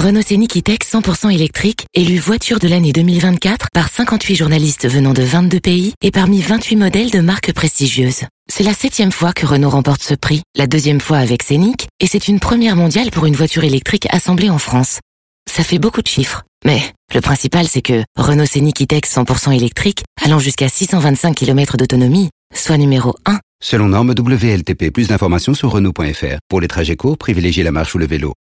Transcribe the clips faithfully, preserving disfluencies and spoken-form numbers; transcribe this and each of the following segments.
Renault Scénic E-Tech cent pour cent électrique, élu voiture de l'année deux mille vingt-quatre par cinquante-huit journalistes venant de vingt-deux pays et parmi vingt-huit modèles de marques prestigieuses. C'est la septième fois que Renault remporte ce prix, la deuxième fois avec Scénic, et c'est une première mondiale pour une voiture électrique assemblée en France. Ça fait beaucoup de chiffres, mais le principal c'est que Renault Scénic E-Tech cent pour cent électrique, allant jusqu'à six cent vingt-cinq kilomètres d'autonomie, soit numéro un. Selon norme W L T P, plus d'informations sur Renault point F R. Pour les trajets courts, privilégiez la marche ou le vélo.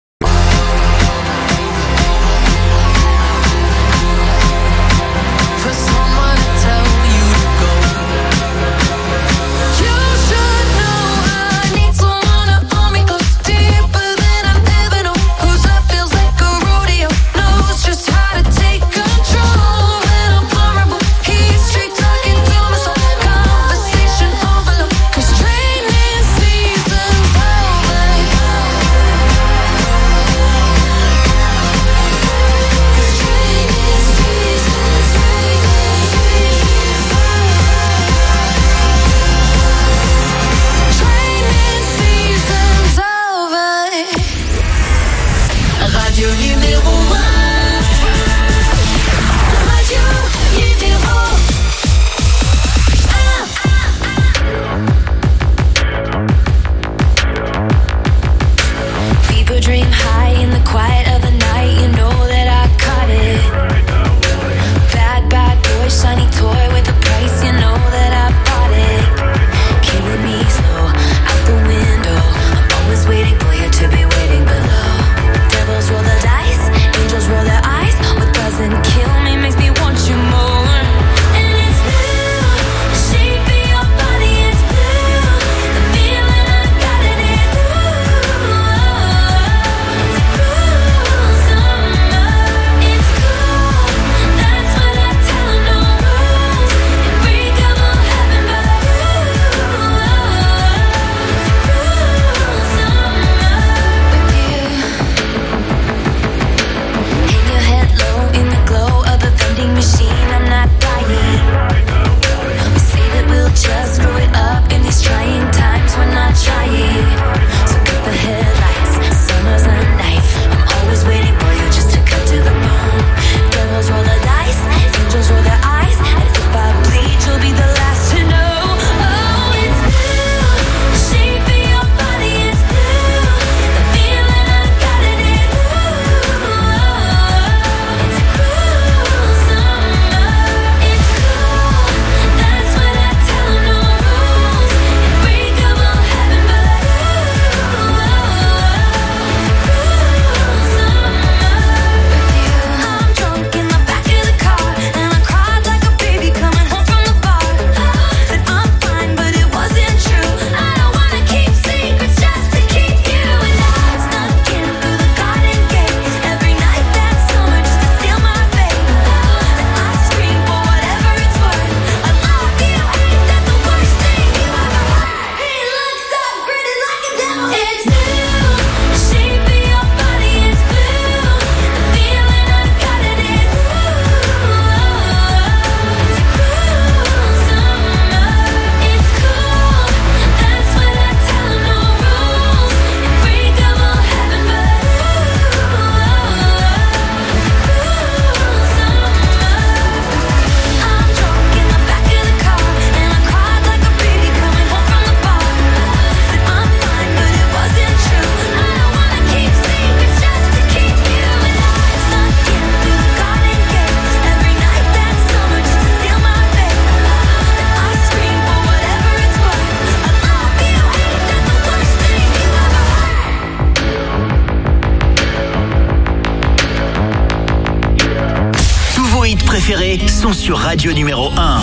Sont sur Radio numéro un.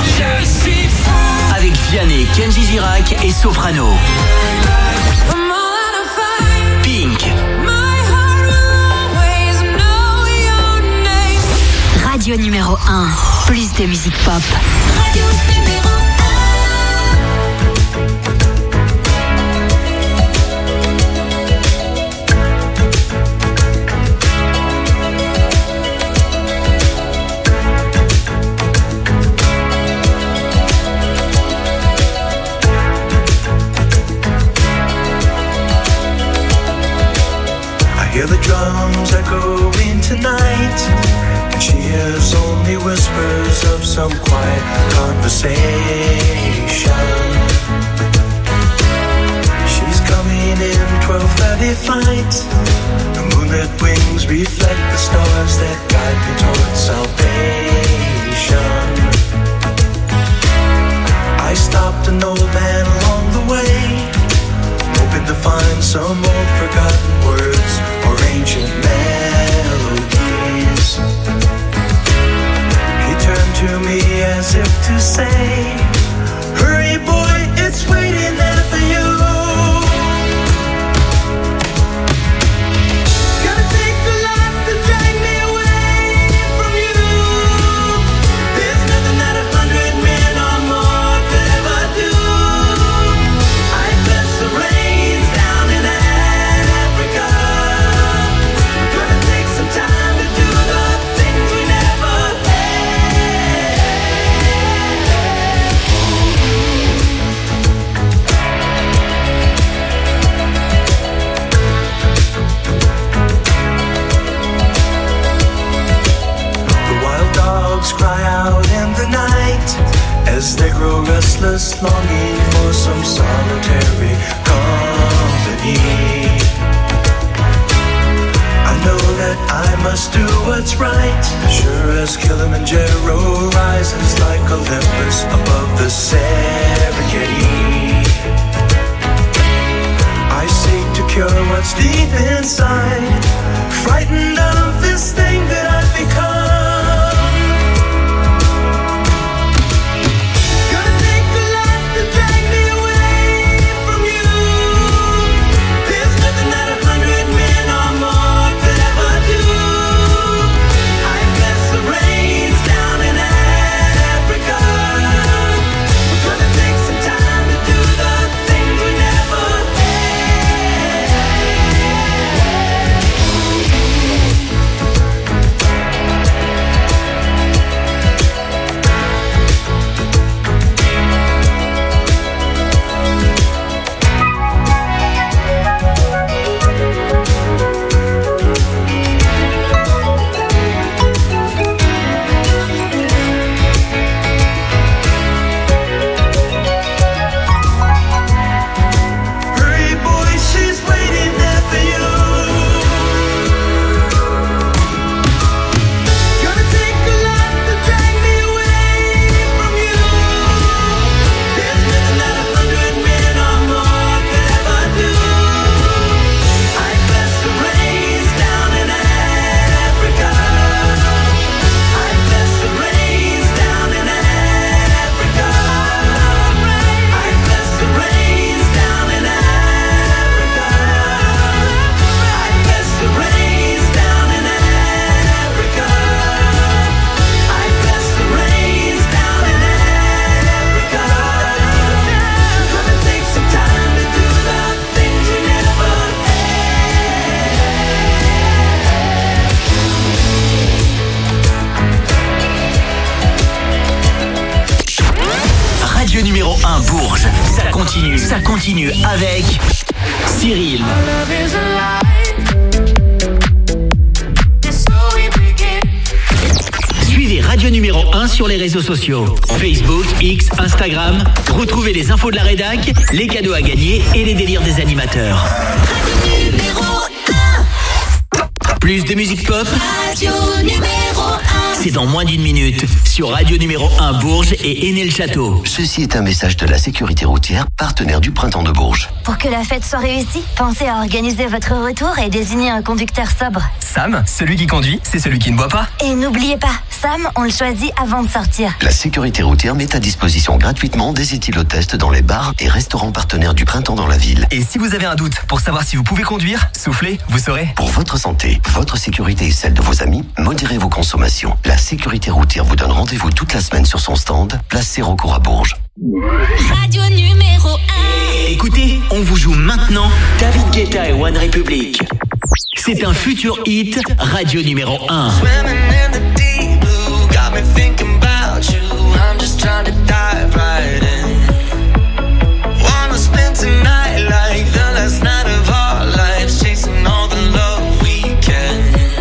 Avec Vianney, Kenji Girac et Soprano. Pink. Radio numéro un. Plus de musique pop. Radio numéro hear the drums echoing tonight, and she hears only whispers of some quiet conversation. She's coming in twelve thirty flight. The moonlit wings reflect the stars that guide me towards salvation. I stopped an old man along the way, hoping to find some old forgotten words or ancient melodies. He turned to me as if to say, hurry boy, it's waiting there for you. Cry out in the night as they grow restless, longing for some solitary company. I know that I must do what's right, sure as Kilimanjaro rises like Olympus above the Serengeti. I seek to cure what's deep inside, frightened of this thing that I've become. Ça continue avec Cyril. Suivez Radio numéro un sur les réseaux sociaux. Facebook, X, Instagram. Retrouvez les infos de la rédac, les cadeaux à gagner et les délires des animateurs. Radio numéro un. Plus de musique pop. Radio numéro un. C'est dans moins d'une minute sur Radio numéro un Bourges et Aîné-le-Château. Ceci est un message de la sécurité routière, partenaire du Printemps de Bourges. Pour que la fête soit réussie, pensez à organiser votre retour et désigner un conducteur sobre. Sam, celui qui conduit, c'est celui qui ne boit pas. Et n'oubliez pas, Sam, on le choisit avant de sortir. La sécurité routière met à disposition gratuitement des éthylotests dans les bars et restaurants partenaires du Printemps dans la ville. Et si vous avez un doute pour savoir si vous pouvez conduire, soufflez, vous saurez. Pour votre santé, votre sécurité et celle de vos amis, modérez vos consommations. La sécurité routière vous donne rendez-vous toute la semaine sur son stand, place Sérocourt à Bourges. Radio numéro un. Écoutez, on vous joue maintenant David Guetta et One Republic. C'est un futur hit, Radio numéro un. Tonight like the last night of our lives, chasing all the love we can.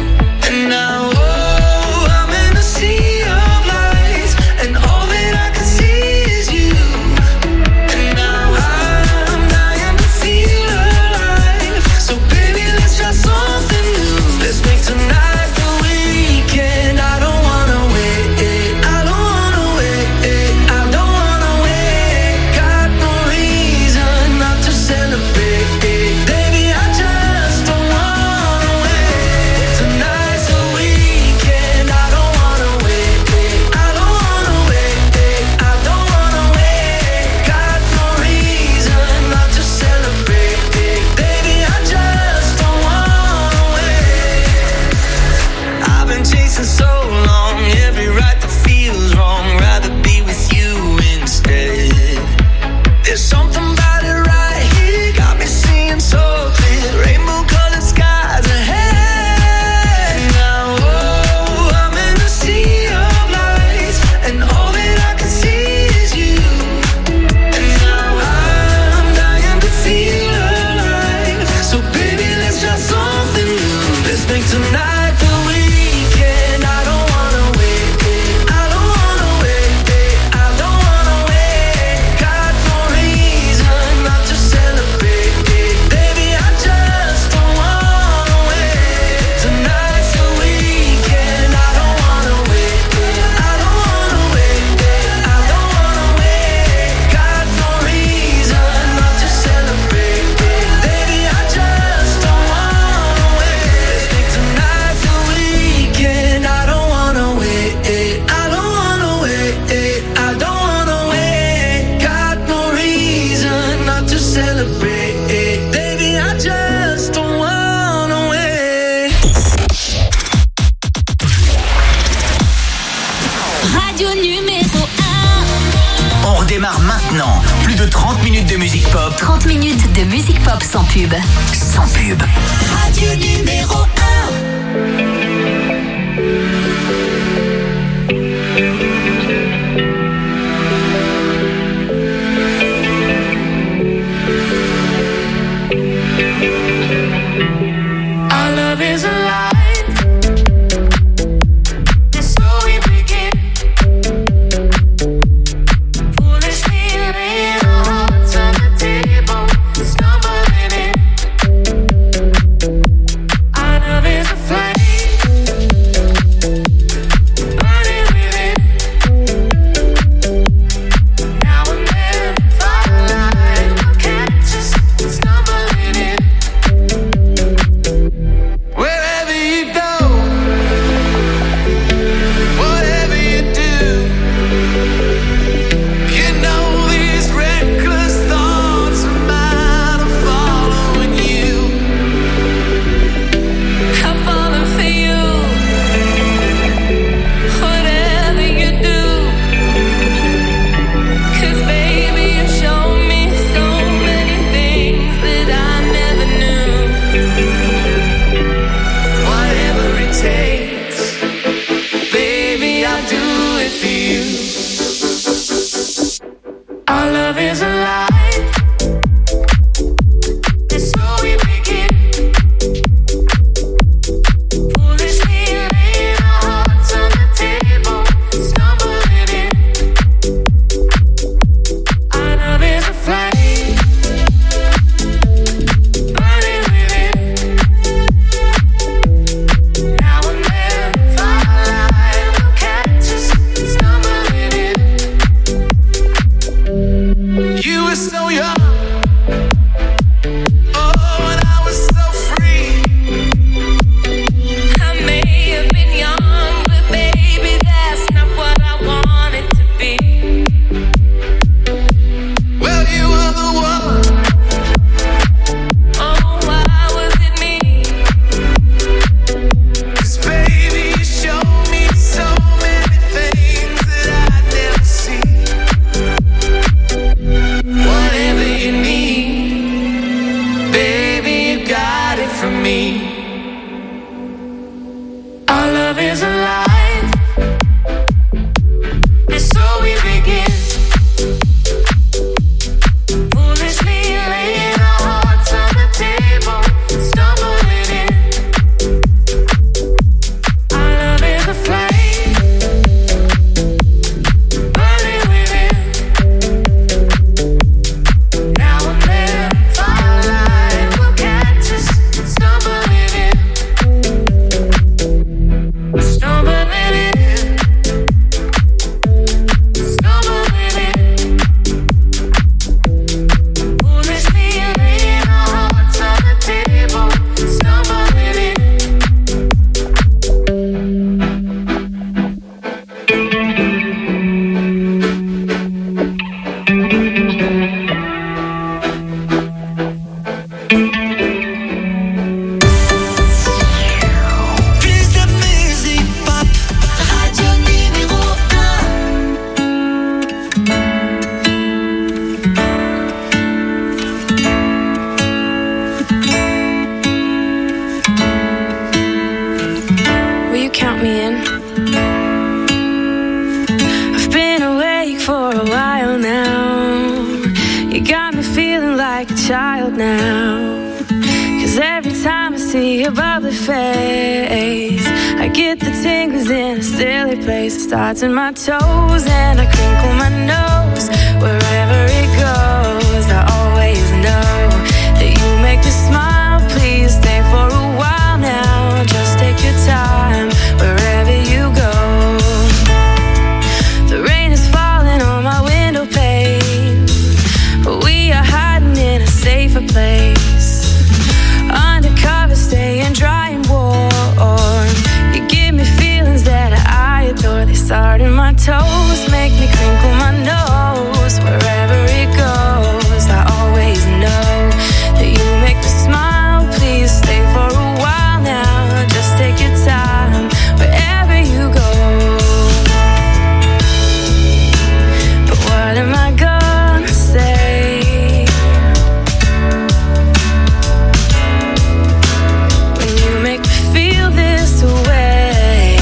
trente minutes de musique pop sans pub. Sans pub. Radio numéro un. Our love is alive. child now. Cause every time I see your bubbly face, face. I get the tingles in a silly place. It starts in my toes and I crinkle my nose. Wherever it goes, I always know that you make me smile. Please stay for a while now. Just take your time wherever you go. The rain is falling on my window pane, but we are hiding in a safer place. Undercover, staying dry and warm. You give me feelings that I adore. They start in my toes, make me crinkle my nose. Wherever it goes, I always know that you make me smile. Please stay for a while now. Just take your time wherever you go. But what am I gonna say when you make me feel this way?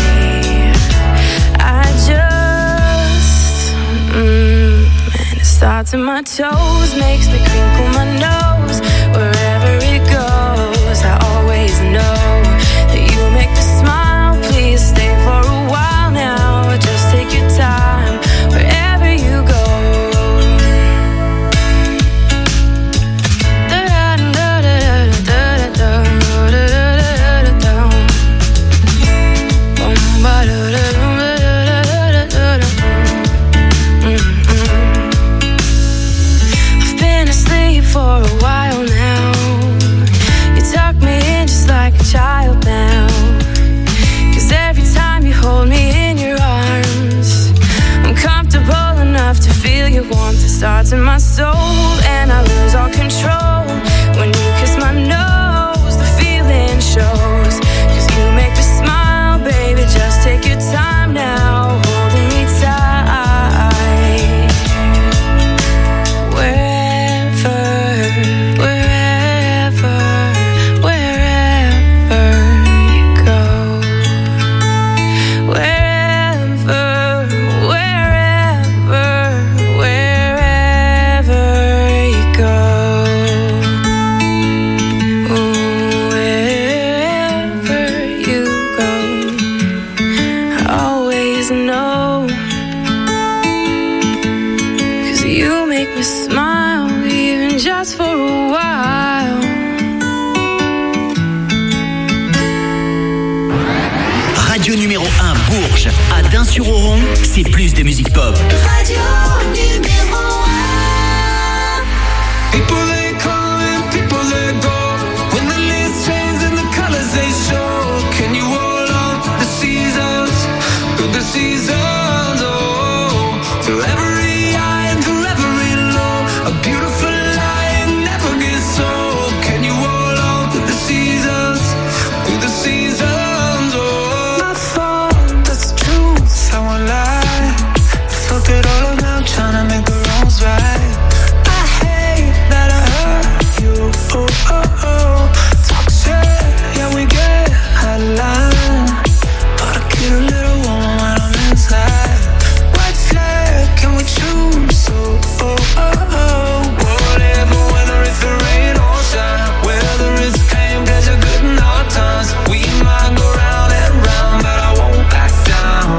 I just, mm, and it starts in my toes, makes me crinkle my nose. Wherever it goes, I always know that you make me smile. Please stay for a while now. Just take your time wherever you go. I've been asleep for a while now. You tuck me in just like a child now. 'Cause every time you hold me in your arms, I'm comfortable enough to feel your warmth. It starts in my soul and I lose all control. When you kiss my nose, the feeling shows. 'Cause you make me smile, baby, just take your time now, holding me tight. Wherever, wherever, wherever you go. Wherever, wherever, wherever you go. Ooh, wherever you go, I always know. 'Cause you make me smile, even just for a while. Radio numéro un Bourges, à Dain-sur-Oron, c'est plus de musique pop. Radio numéro un. People they come and people they go. When the leaves change and the colors they show. Can you hold on to the seasons? Through the seasons, oh. Through every high and through every low. A beautiful lie never gets old. Can you hold on to the seasons? Through the seasons, oh. My fault, that's the truth, I won't lie. I fucked it all up now, trying to make the wrongs right. I hate that I hurt you, oh, oh, oh. Talk shit, yeah, we get out of line. But I get a little warm when I'm inside. White flag, can we choose? Oh, oh, oh, oh. Whatever, whether it's the rain or shine. Whether it's pain, pleasure, good and hard times. We might go round and round, but I won't back down.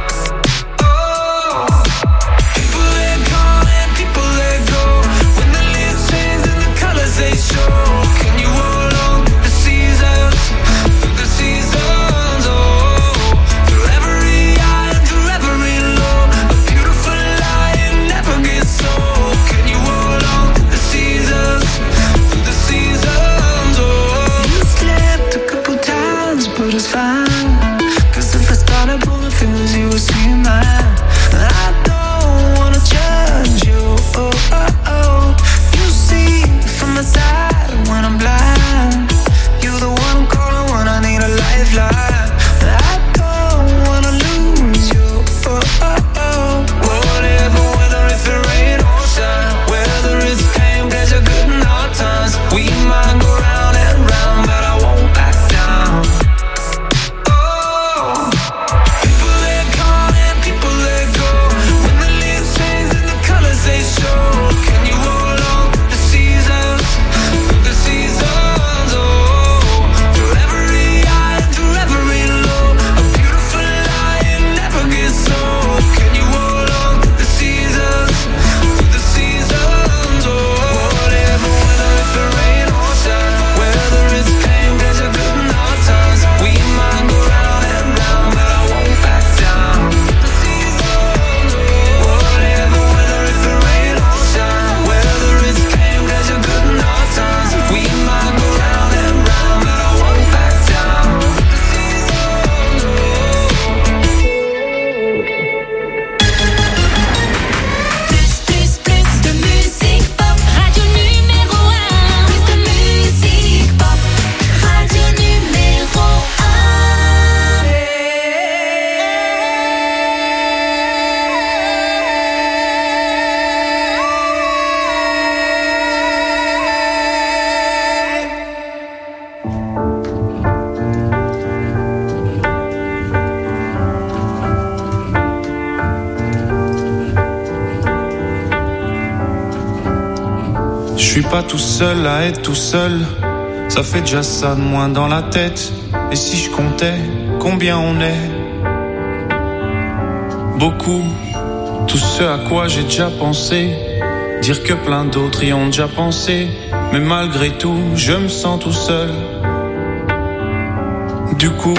Oh, people they come and people they go. When the leaves change and the colors they show. Can you hold on to the seasons? Through the seasons, oh. Through every high and through every low. A beautiful lie, it never gets old. Can you hold on to the seasons? Through the seasons, oh. You slipped a couple times, but it's fine. 'Cause if I started pulling fingers, you would see mine. I don't wanna judge you, oh, oh, oh. You see from my side when I'm blind. You're the one I'm calling when I need a lifeline. I don't wanna lose you, oh, oh, oh. Whatever, whether it's the rain or shine. Whether it's pain, pleasure, good and hard times. We might go round and round, but I won't back down. Oh, people they come and people they go. When the leaves change and the colors they show. Can you hold on to the seasons? Through the seasons, oh. Through every high and through every suis pas tout seul à être tout seul. Ça fait déjà ça de moins dans la tête. Et si je comptais combien on est? Beaucoup. Tout ce à quoi j'ai déjà pensé. Dire que plein d'autres y ont déjà pensé. Mais malgré tout, je me sens tout seul. Du coup,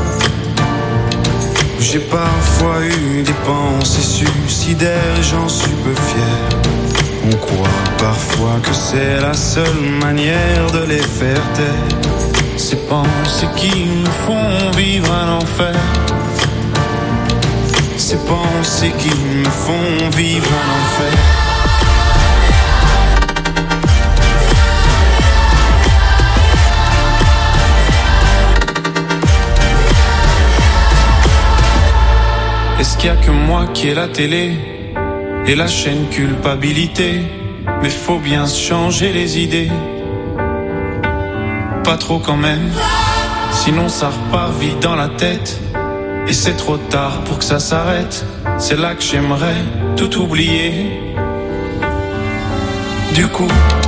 j'ai parfois eu des pensées suicidaires et j'en suis peu fier. On croit parfois que c'est la seule manière de les faire taire. Ces pensées qui nous font vivre un enfer. Ces pensées qui me font vivre un enfer. Est-ce qu'il y a que moi qui ai la télé et la chaîne culpabilité? Mais faut bien se changer les idées. Pas trop quand même, sinon ça repart vite dans la tête. Et c'est trop tard pour que ça s'arrête. C'est là que j'aimerais tout oublier. Du coup,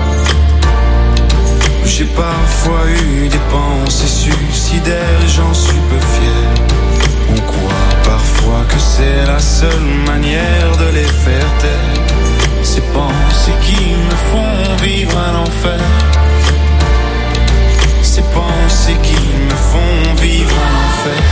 j'ai parfois eu des pensées suicidaires et j'en suis peu fier. On croit parfois que c'est la seule manière de les faire taire. Ces pensées qui me font vivre un enfer. Ces pensées qui me font vivre un enfer.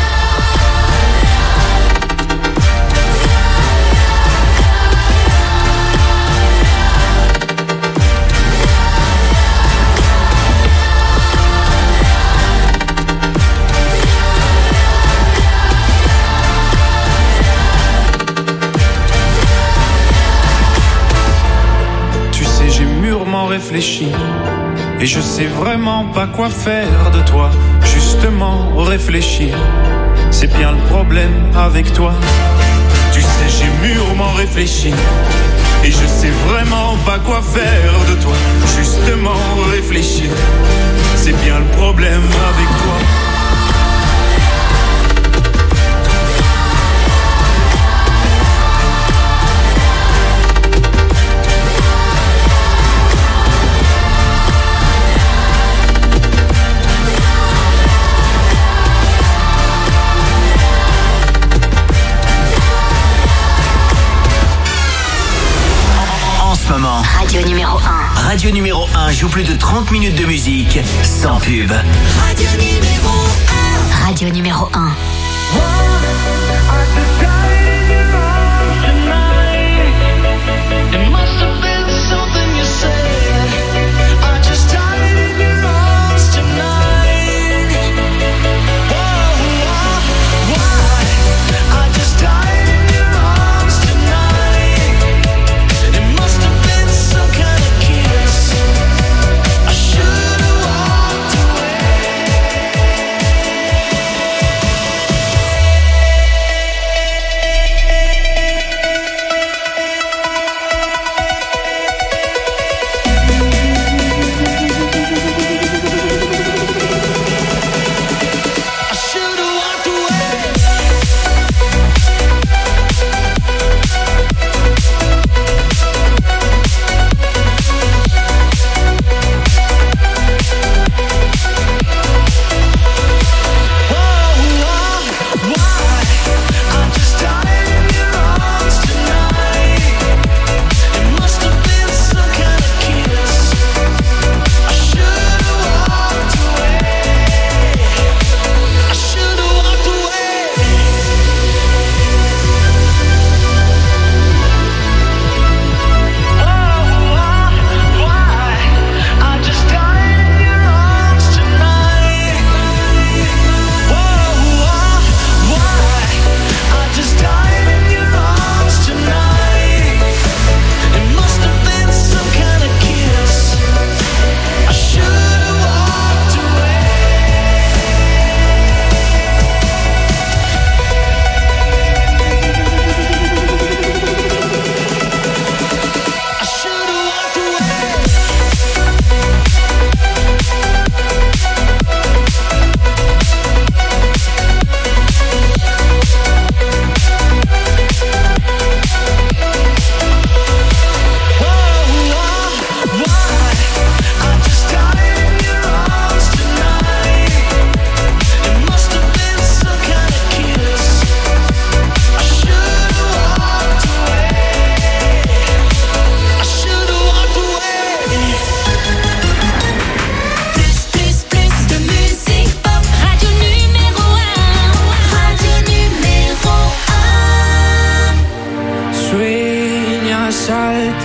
Réfléchi et je sais vraiment pas quoi faire de toi. Justement réfléchir, c'est bien le problème avec toi. Tu sais j'ai mûrement réfléchi et je sais vraiment pas quoi faire de toi. Justement réfléchir, c'est bien le problème avec toi. Radio numéro un. Radio numéro un joue plus de trente minutes de musique sans pub. Radio numéro un. Radio numéro un. I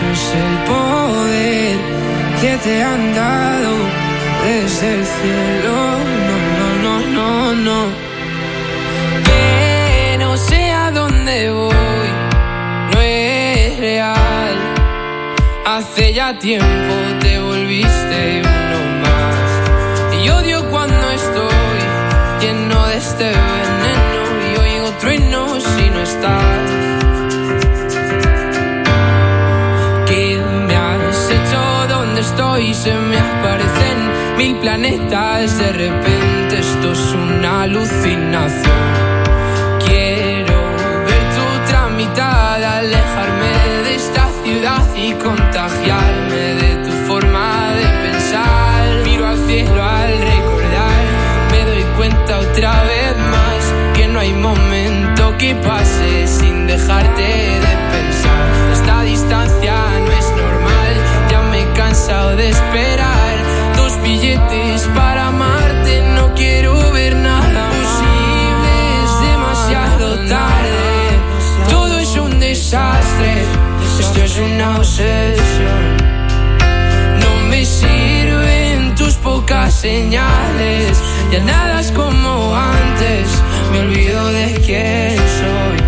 es el poder que te han dado desde el cielo. No, no, no, no, no. Que no sé a dónde voy, no es real. Hace ya tiempo te volviste uno más. Y odio cuando estoy lleno de este veneno y oigo truenos si no estás. ¿Qué me has hecho? ¿Dónde estoy? Se me aparecen mil planetas. De repente esto es una alucinación. Quiero ver tu tramitada, alejarme de esta ciudad y contagiarme de tu forma de pensar. Miro al cielo al recordar, me doy cuenta otra vez más que no hay momento que pase sin dejarte de pensar. Esta distancia no es normal, ya me he cansado de esperar. Dos billetes para amarte, no quiero ver nada posible, es demasiado tarde. Todo es un desastre, esto es una obsesión. No me sirven tus pocas señales, ya nada es como antes, me olvido de quién soy.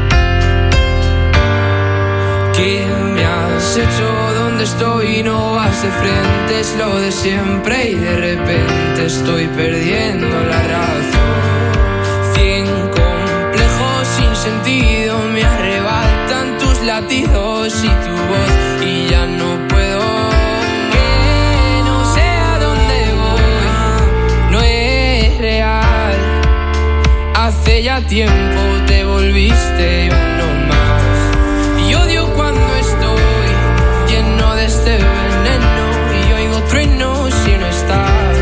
¿Qué me has hecho? ¿Dónde estoy? No vas de frente, es lo de siempre y de repente estoy perdiendo la razón. Cien complejos sin sentido me arrebatan tus latidos y tu voz y ya no puedo. Que no sé a dónde voy, no es real. Hace ya tiempo te volviste uno más. Y odio cuando estoy lleno de este veneno y oigo truenos si no estás.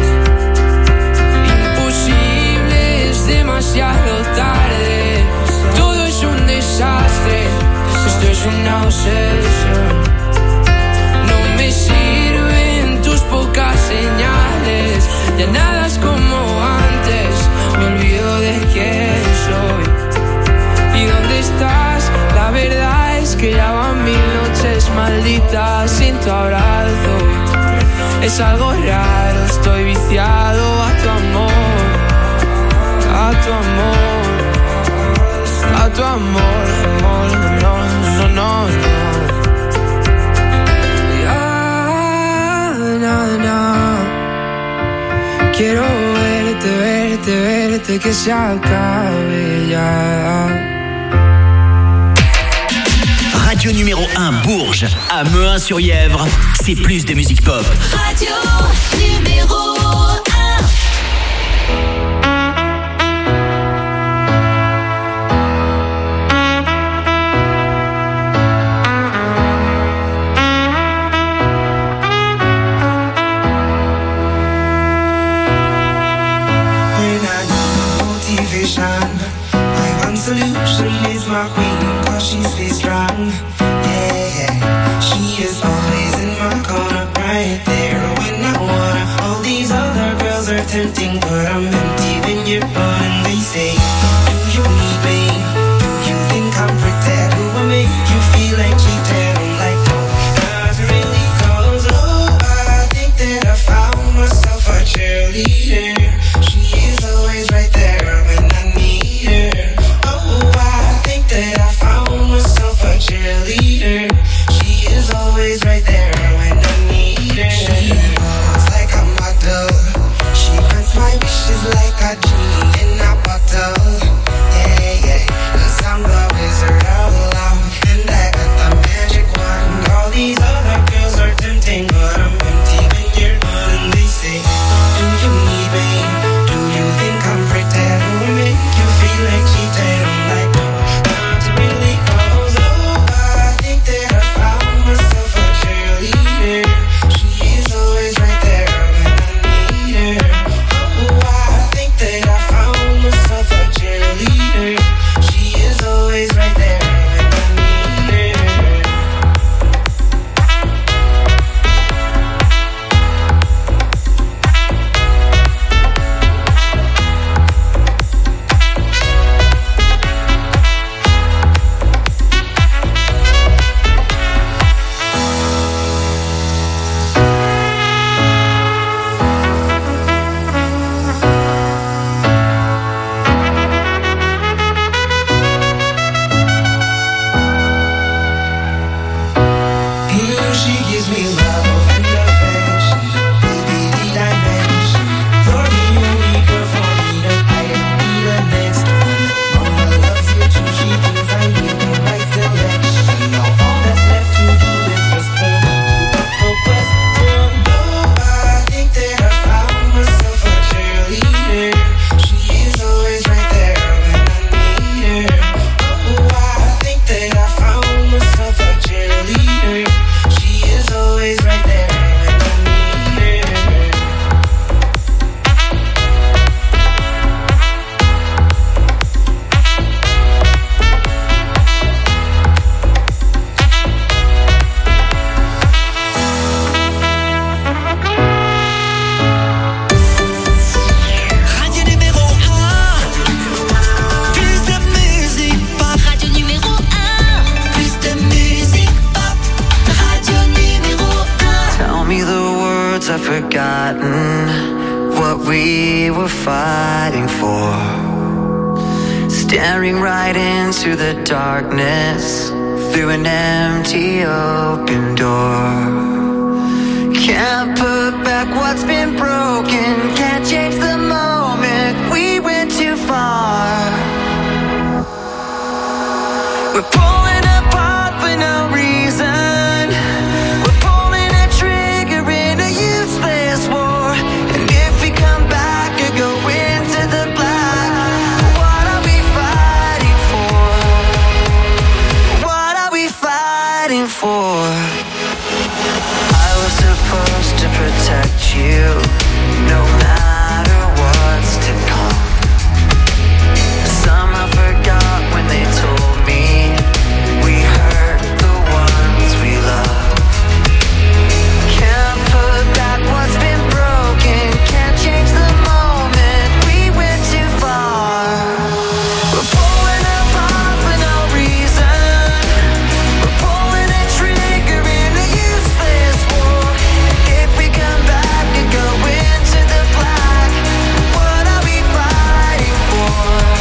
Imposible, es demasiado tarde. Todo es un desastre, esto es una obsesión. No me sirven tus pocas señales, ya nada es como antes, me olvido de quién soy. ¿Y dónde estás? La verdad es que ya van mil noches malditas sin tu abrazo. Es algo raro, estoy viciado a tu amor, a tu amor, a tu amor, amor, no, no, no, no. Ya, no, no. Quiero verte, verte, verte, que se acabe ya. Radio numéro un Bourges, à Mehun-sur-Yèvre, c'est plus de musique pop. Radio numéro un. When I need motivation, my one solution is my queen, cause she stays strong. Yeah, yeah. She is always in my corner, right there when I wanna. All these other girls are tempting, but I'm empty when you're gone. And they say, do you need me? Do you think I'm pretty? Do I make you feel like cheating? I'm like, no, not really, cause oh, I think that I found myself a cheerleader. She is always right there when I need her. Oh, I think that I found myself a cheerleader. She is always right there when I need her. She looks like a model. She grants my wishes like a genie in a bottle. forgotten what we were fighting for. Staring right into the darkness through an empty open door. Can't put back what's been broken, can't change the moment we went too far. We're pulling apart for no reason. We're pulling a trigger in a useless war. And if we come back or go into the black, what are we fighting for? What are we fighting for? I was supposed to protect you, no matter what's to come. Somehow forgot when they told me we hurt the ones we love. Can't put back what's been broken, can't change the moment we went too far. We're pulling apart for no reason. We're pulling a trigger in a useless war. If we come back and go into the black, what are we fighting for?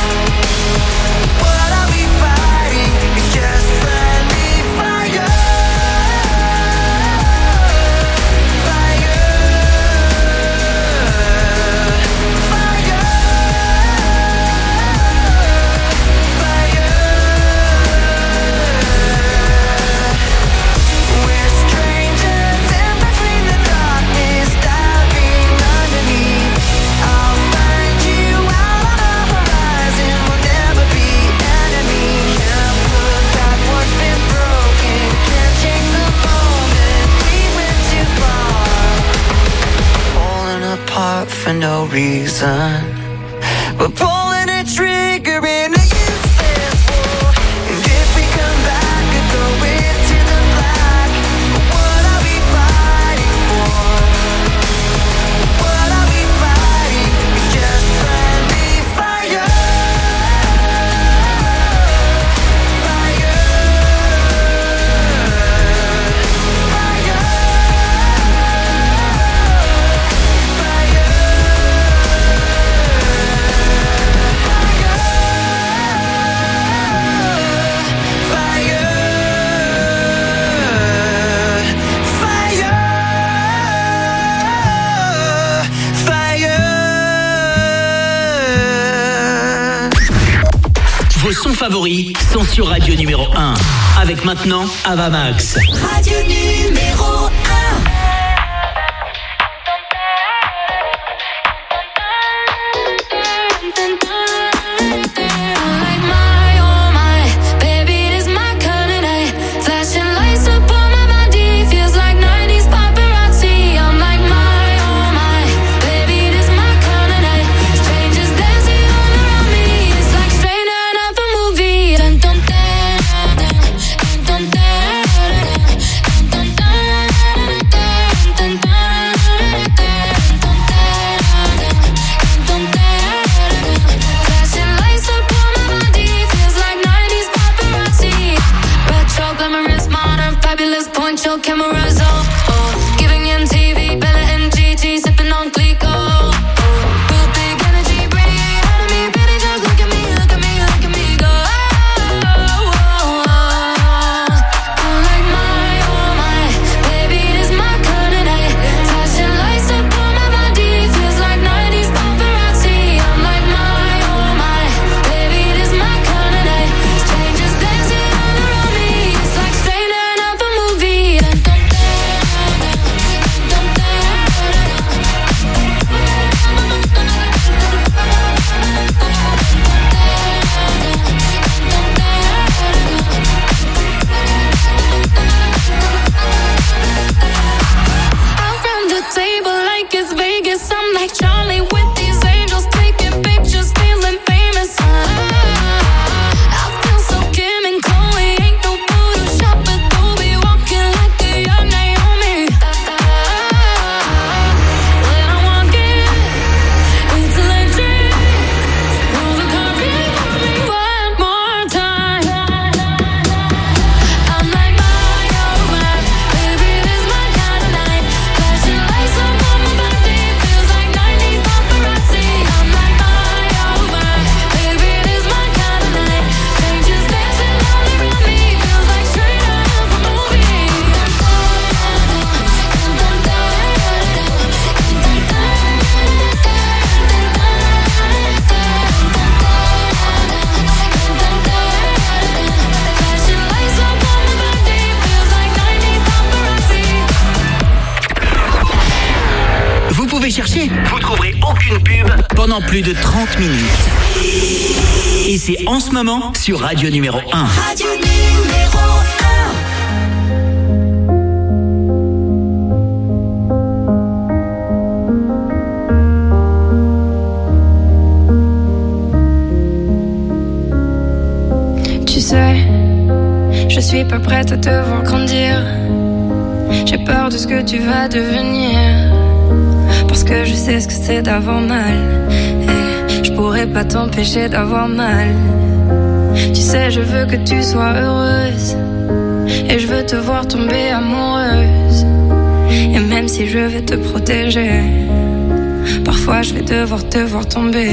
What are we fighting? It's just friendly fire. Fire. Fire. Fire. We're strangers in between the darkness, diving underneath. I'll find you out on the horizon. We'll never be enemies. Can't put back what's been broken, can't change the moment we went too far. Falling apart for no reason. We're pulling a trigger in a useless war. And if we come back and go into the black, what are we fighting for? What are we fighting? It's just friendly fire. Fire. Fire. Vos sons favoris sont sur Radio numéro un. Avec maintenant Avamax. Radio numéro un. Show cameras on, oh, giving M T V, Bella and Gigi, sipping on Clico. Oh, real big energy, radiate out of me, baby, just look at me, look at me, look at me go. Oh, oh, oh. I'm like my, oh my, baby, this my kind of night. Flashing lights up on my body, feels like nineties paparazzi. I'm like my, oh my, baby, this my kind of night. Strangers dancing all around me, it's like straight out of a movie. gagner. Vous trouverez aucune pub pendant plus de trente minutes. Et c'est en ce moment sur Radio numéro un. Radio numéro un. Tu sais, je suis pas prête à te voir grandir. J'ai peur de ce que tu vas devenir. Parce que je sais ce que c'est d'avoir mal. Et je pourrais pas t'empêcher d'avoir mal. Tu sais, je veux que tu sois heureuse. Et je veux te voir tomber amoureuse. Et même si je vais te protéger, parfois je vais devoir te voir tomber.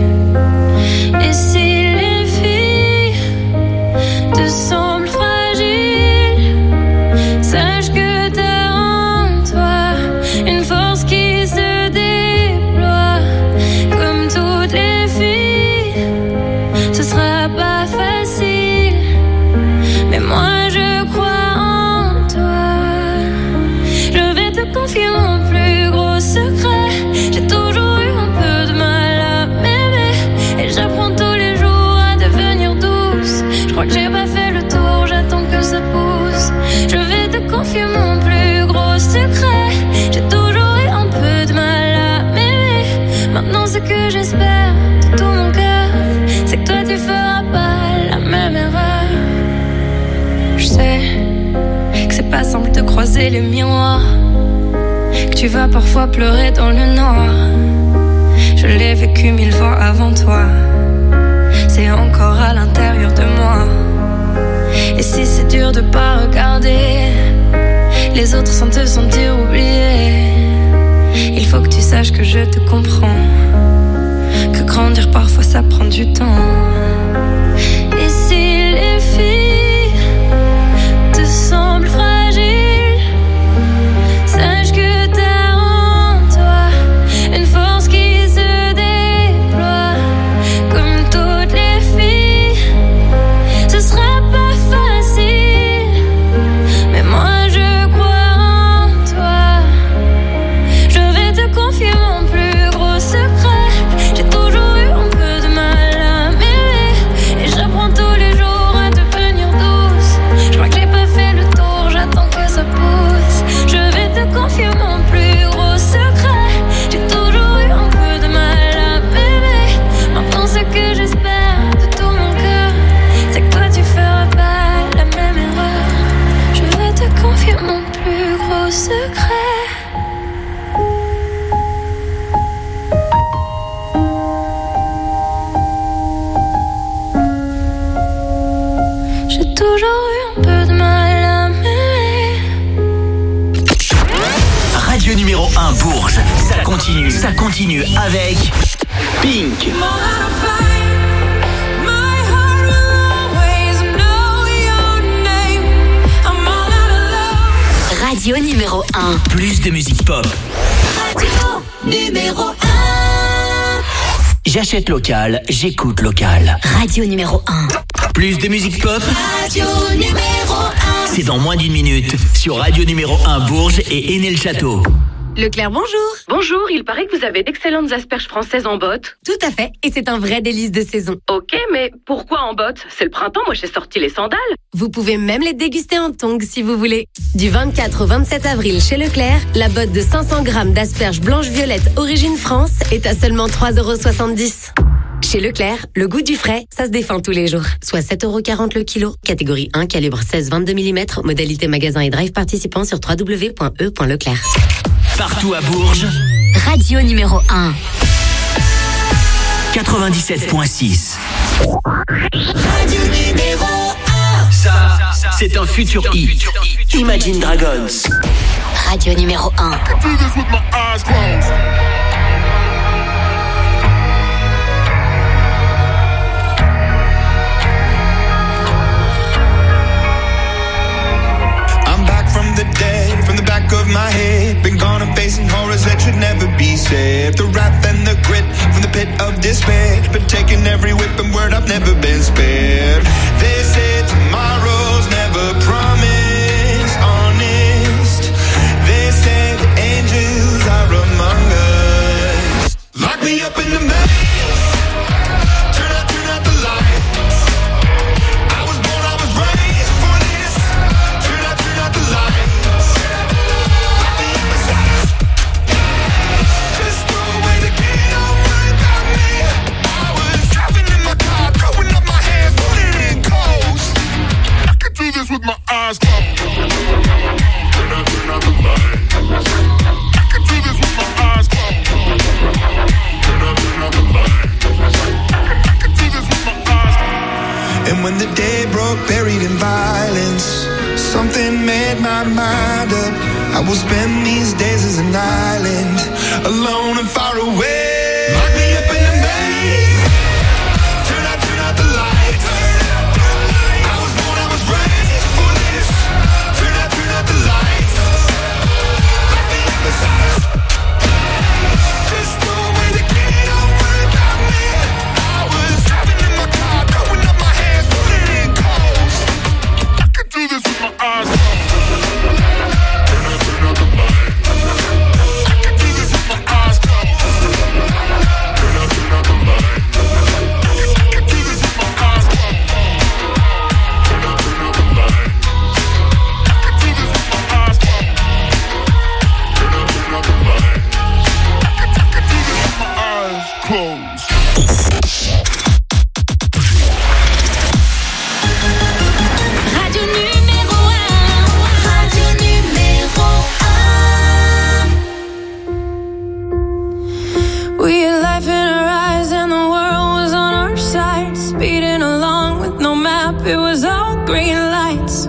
Et si les filles te semblent fragiles, sache que t'as en toi une force qui se déploie. Comme toutes les filles, ce sera pas facile, mais moi je crois en toi. Je vais te confier mon plus gros secret. J'ai toujours eu un peu de mal à m'aimer, et j'apprends tous les jours à devenir douce. Je crois que j'ai pas fait le tour, j'attends que ça pousse. Je vais te confier mon plus gros secret. J'ai toujours eu un peu de mal à m'aimer. Maintenant ce que j'espère de tout mon cœur, c'est que toi tu feras pas la même erreur. Je sais que c'est pas simple de croiser les miroirs, que tu vas parfois pleurer dans le noir. Je l'ai vécu mille fois avant toi, c'est encore à l'intérieur de moi. Et si c'est dur de pas regarder les autres sans te sentir oublié, il faut que tu saches que je te comprends, que grandir parfois ça prend du temps. Et si les filles te semblent fragiles, sache que t'as en toi une force qui se déploie. Comme toutes les filles, ce sera pas facile, mais moi je crois en toi. Je vais te confier mon plus gros secret. J'ai toujours eu un peu de mal à m'aimer, et j'apprends tous les jours à devenir douce. Je crois que j'ai pas fait le tour, j'attends que ça pousse. Je vais te confier mon plus gros secret. J'ai toujours eu un peu de mal à m'aimer. Maintenant ce que j'espère de tout mon cœur, c'est que toi tu feras pas la même erreur. Je vais te confier mon plus gros secret. J'ai toujours eu un peu de mal à m'aimer. Radio numéro un Bourges. Ça continue, ça continue avec Pink. Radio numéro un. Plus de musique pop. Radio numéro un. J'achète local, j'écoute local. Radio numéro un. Plus de musique pop. Radio numéro un. C'est dans moins d'une minute sur Radio numéro un Bourges et Aîné-le-Château. Leclerc, bonjour. Bonjour, il paraît que vous avez d'excellentes asperges françaises en botte. Tout à fait, et c'est un vrai délice de saison. Ok, mais pourquoi en botte? C'est le printemps, moi j'ai sorti les sandales. Vous pouvez même les déguster en tongs si vous voulez. Du vingt-quatre au vingt-sept avril chez Leclerc, la botte de cinq cents grammes d'asperges blanches-violettes origine France est à seulement trois euros soixante-dix. Chez Leclerc, le goût du frais, ça se défend tous les jours. Soit sept euros quarante le kilo. Catégorie un, calibre seize vingt-deux millimètres. Modalité magasin et drive participant sur w w w point e point leclerc. Partout à Bourges. Radio numéro un. quatre-vingt-dix-sept virgule six. Radio numéro un. Ça, c'est un futur hit. Imagine Dragons. Radio numéro un. From the dead, from the back of my head, been gone and facing horrors that should never be said. The wrath and the grit from the pit of despair, been taking every whip and word, I've never been spared. They say tomorrow's never promised, honest. They say the angels are among us. And when the day broke, buried in violence, something made my mind up. I will spend these days as an island, alone and far away. Lock me up in a maze. Turn out, turn out the lights. I was born, I was raised for this. Turn out, turn out the lights. Lock me up inside us. There's no way to get over about me. I was driving in my car, throwing up my hands, pulling in cold. I could do this with my eyes closed. Turn out, turn out the lights. I could do this with my eyes closed. Turn out, turn out the lights. I could do this with my eyes closed. Turn out, turn out the lights. I could do this with my eyes closed. Turn out, turn out the lights. I could do this with my eyes closed. Radio numéro un. Radio numéro un. We had life in our eyes and the world was on our side, speeding along with no map, it was all green lights.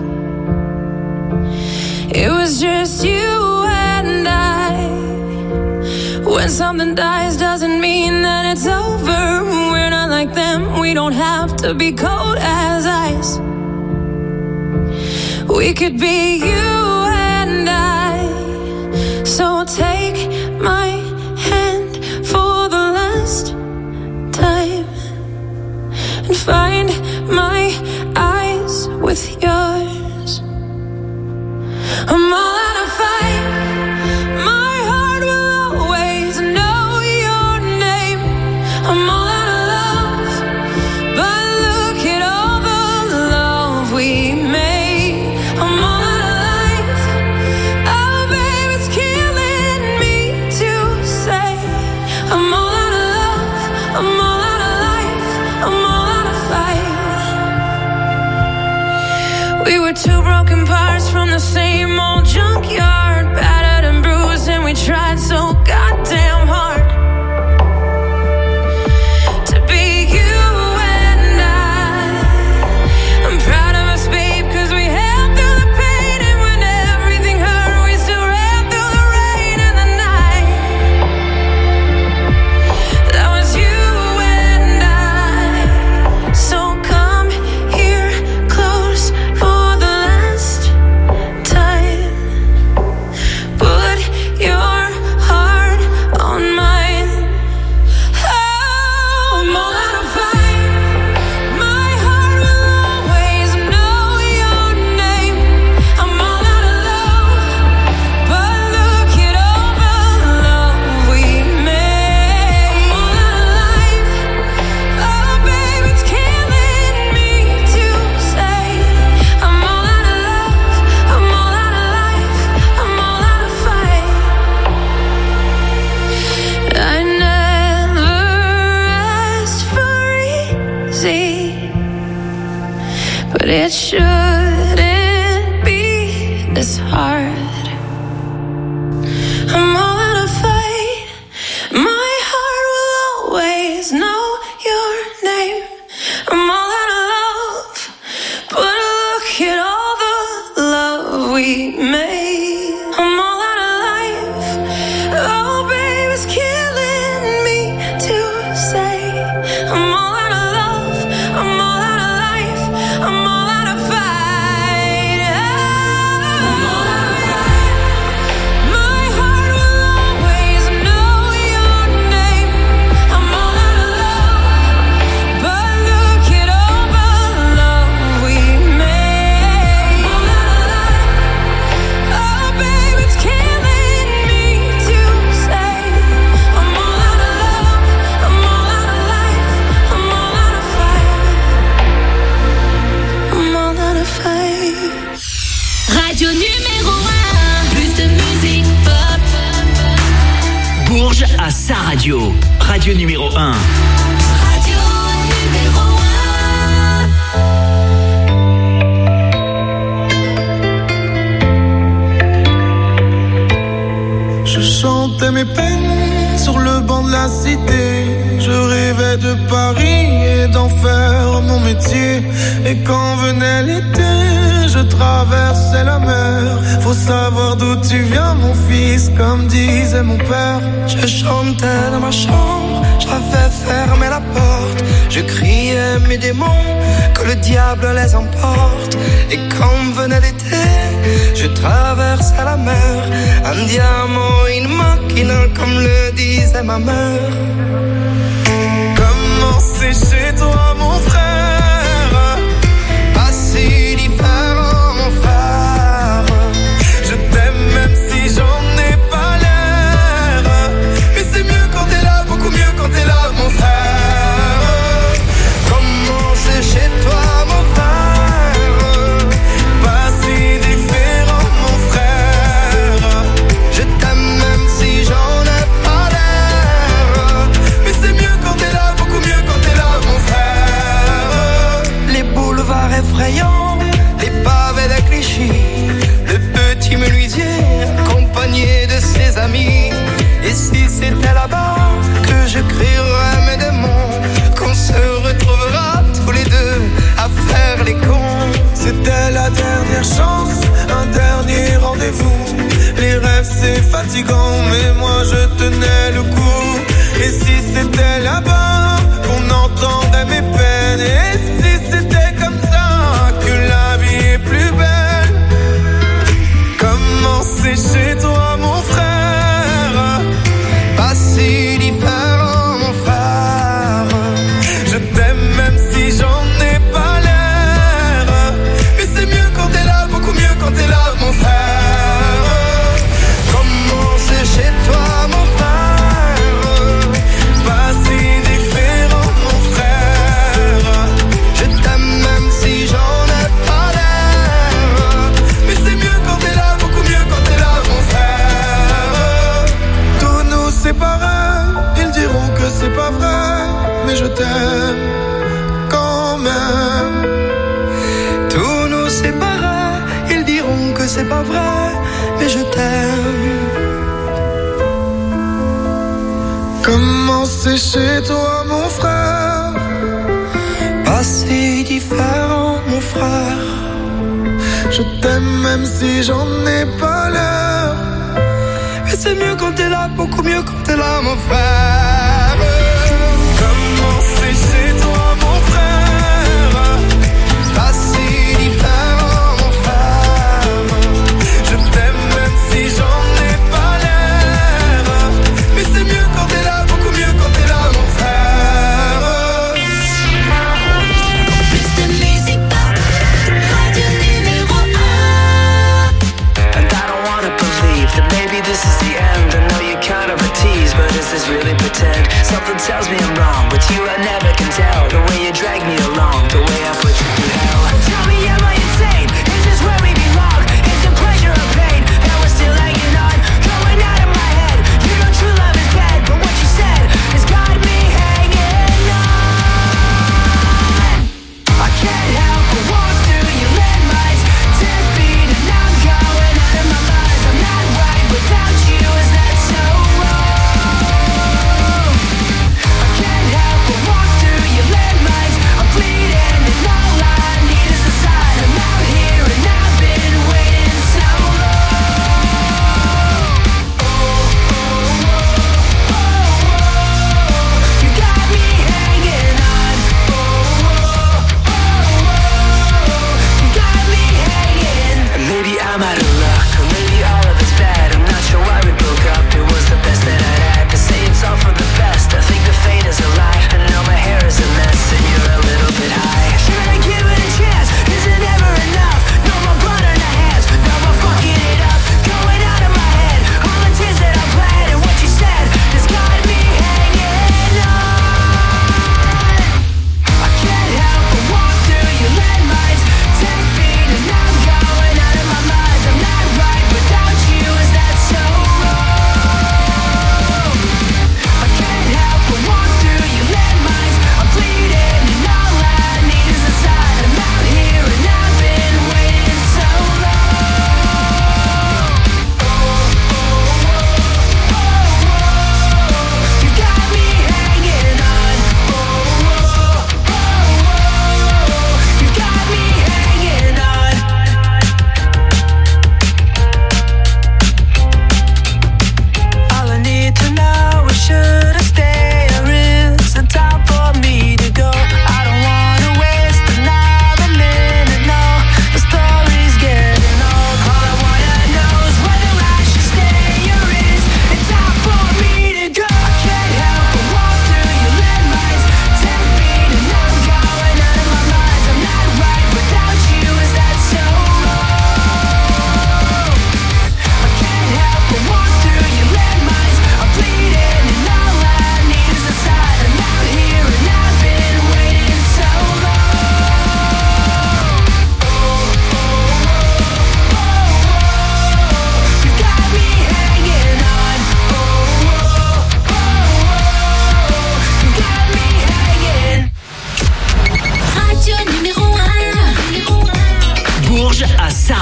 It was just you and I. When something dies doesn't mean that it's over. We're not like them, we don't have to be cold as ice. We could be you and I. So take my hand for the last time and find my eyes with yours. I'm all out of fight. My heart will always know your name. I'm all out of love, but look at all the love we made. I'm all out of life. Oh, babe, it's killing me to say. I'm all out of love. I'm all out of life. I'm all out of fight. We were two broken parts from the same old junkyard, battered and bruised, and we tried so goddamn hard to be you and I. I'm proud of us, babe, cause we held through the pain, and when everything hurt, we still ran through the rain and the night. That was you and I. So come here close for the last time. Put your heart on mine. Oh, I'm all out of fight. My heart will always know your name. I'm all out of love, but look at all the love we made. I'm all out of life. Oh, babe, it's killing me to say. I'm all out of love. I'm all out of life. I'm all out of fight. I never asked for easy, but it shouldn't be this hard. I'm all out of fight. My heart will always know your name. I'm all out of love, but look at all the love we made. I'm all out of life. Oh, babe, it's killing me to say. I'm all out of love. I'm all out of life. I'm all out of fight. I'm all out of fight. My heart will always know your name. I'm all out of love, but look at all the love we made. I'm all out of life. Oh, babe, it's killing me to say. I'm all out of love. I'm all out of life. I'm all out of fight. I'm all out of fight. Radio numéro un. Plus de musique pop. Bourges à sa radio. Radio numéro un. Radio numéro un. Je chantais mes peines sur le banc de la cité. Je rêvais de Paris et d'en faire mon métier. Et quand venait l'été, je traversais la mer. Faut savoir d'où tu viens mon fils, comme disait mon père. Je chantais dans ma chambre, j'avais fermé la porte. Je criais mes démons, que le diable les emporte. Et quand venait l'été, je traversais la mer. Un diamant, une machina, comme le disait ma mère. Comment c'est chez toi mon frère? Pas si différent mon frère. Je t'aime même si j'en ai pas l'air. Mais c'est mieux quand t'es là, beaucoup mieux quand t'es là mon frère. Comment c'est chez toi mon frère? Pas si différent mon frère. Je t'aime même si j'en ai pas l'air. Mais c'est mieux quand t'es là, beaucoup mieux quand t'es là mon frère. Les boulevards effrayants, les pavés de Clichy, le petit menuisier accompagné de ses amis. Et si c'était là-bas que je crierais mes démons, qu'on se retrouvera tous les deux à faire les cons. C'était la dernière chance, un dernier rendez-vous. Les rêves c'est fatigant, mais moi je tenais le coup. Et si c'était là-bas qu'on entendait mes peines, et si c'était comme ça que la vie est plus belle. Comment c'est chez toi mon frère? Pas si différent mon frère. Je t'aime même si j'en ai pas l'air. Mais c'est mieux quand t'es là, beaucoup mieux quand t'es là mon frère. Comment c'est chez toi mon frère? Pas si différent mon frère. Je t'aime même si j'en ai pas l'air. Mais c'est mieux quand t'es là, beaucoup mieux quand t'es là mon frère. Tous nous séparés, ils diront que c'est pas vrai, mais je t'aime quand même. Tous nous séparés, ils diront que c'est pas vrai, mais je t'aime. Comment c'est chez toi mon frère? Pas si différent mon frère. Je t'aime même si j'en ai pas l'air. Mais c'est mieux quand t'es là, beaucoup mieux quand t'es là mon frère. Comment c'est chez toi mon frère? Pas si différent mon frère. Je t'aime même si j'en ai pas l'air. Mais c'est mieux quand t'es là, beaucoup mieux quand t'es là mon frère. Plus de musique pop, radio numéro un. And I don't wanna believe that maybe this is the end. I know you're kind of a tease, but is this really pretend?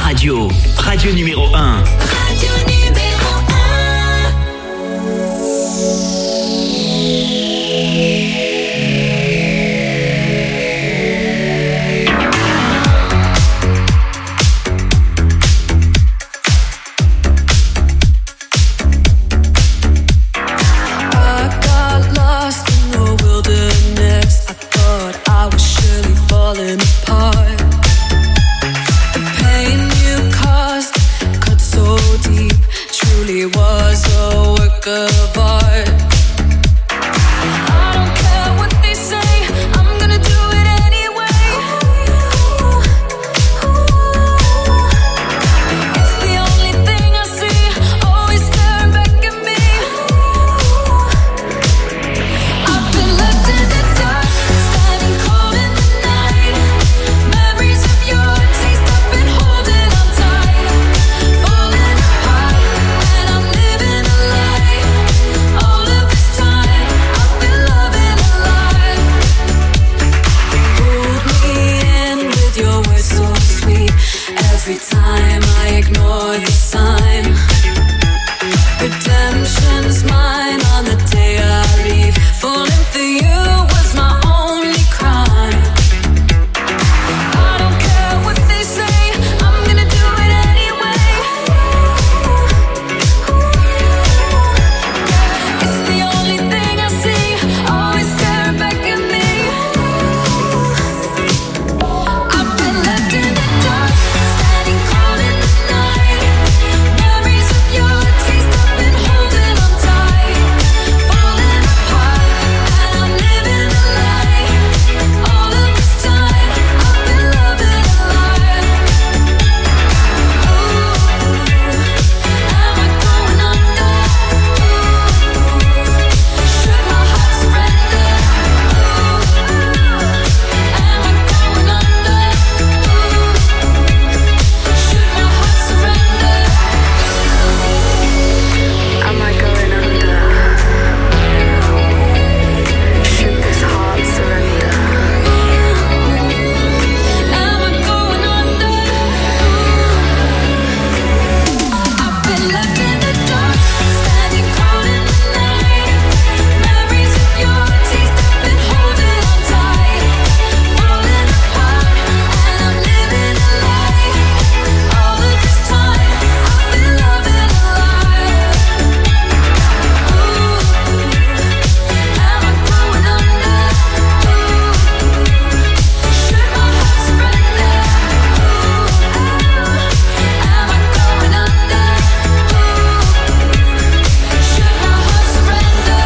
radio. Radio numéro un. Radio